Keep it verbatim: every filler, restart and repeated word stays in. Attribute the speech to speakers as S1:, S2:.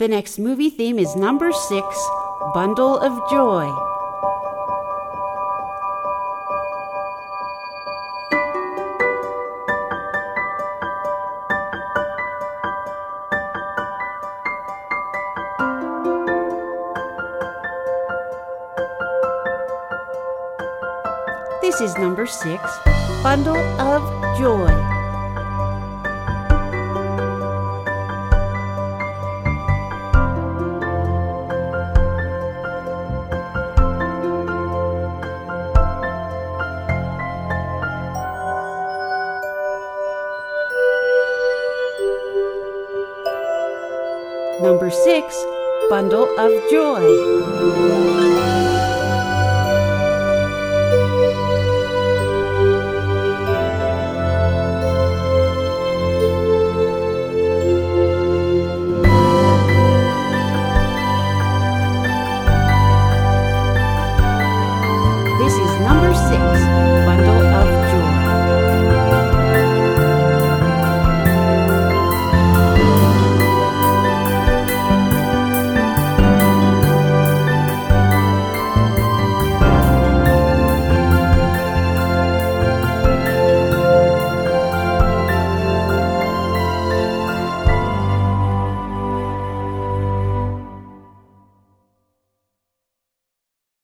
S1: The next movie theme is number six, Bundle of Joy. This is number six, Bundle of Joy. Number six, Bundle of Joy.